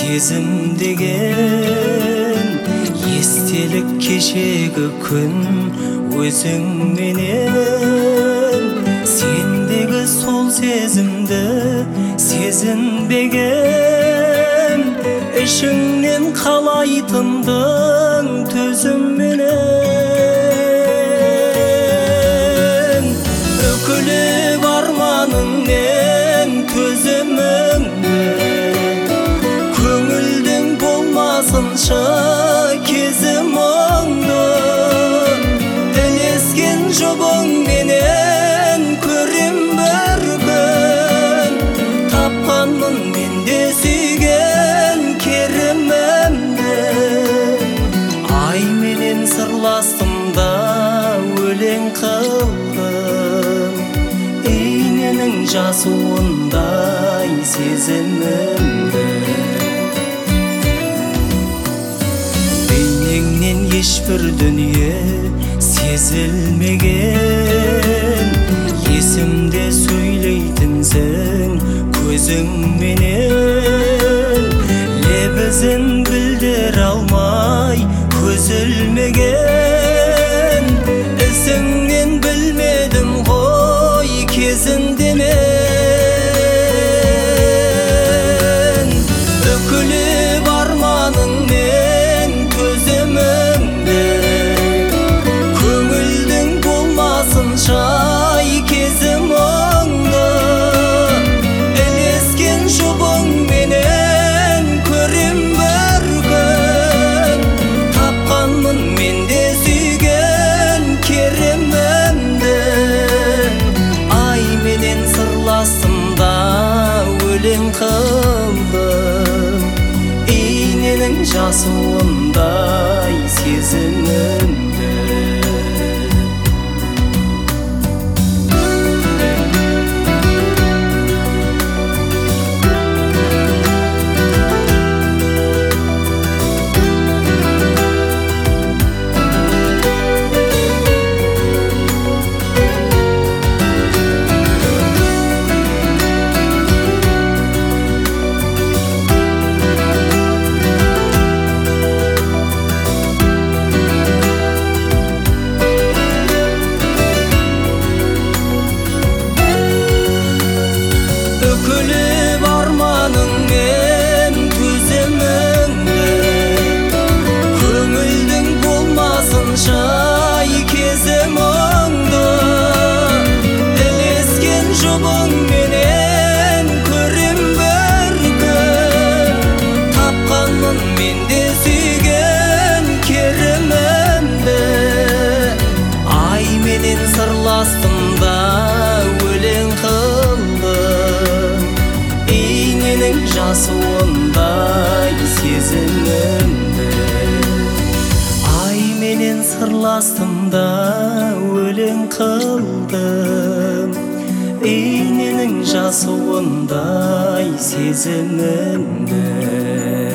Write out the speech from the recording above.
сезім деген естелік кешегі күн өзіңменен. Сендегі сол сезімді сезінбеген, ішіңнен қалай тындың төзімменен. Үкіліп арманыңмен төзіміңді, көңілдің болмасынша кезім мұңды. Ілескен жұбыңменен көрем бір күн, тапқанмын мен де сүйген керімімді. Ай менен сырластым да өлең қылдым, иненің жасуындай сезімімді. Бейнеңнен ешбір дүние сезілмеген, есімде сөйлейтінсің көзіңменен. Лебізін білдіре алмай көз ілмеген, ісіңнен білмедім ғой кезінде мен. Үкіліп арманыңмен төзіміңді, көңілдің болмасынша кезім мұңды. Ілескен жұбыңменен көрем бір күн, тапқанмын мен де сүйген керімімді. Ай менен сырластым да өлең қылдым, иненің жасуындай сезімімді. Үкіліп арманыңмен төзіміңді, көңілдің болмасынша кезім мұңды. Ілескен жұбыңменен көрем бір күн, тапқанмын мен де сүйген керімімді. Ай менен сырластым да өлең қылдым, иненің жасуындай сезімімді. Ай менен сырластым да өлең қылдым, иненің жасуындай сезімімді.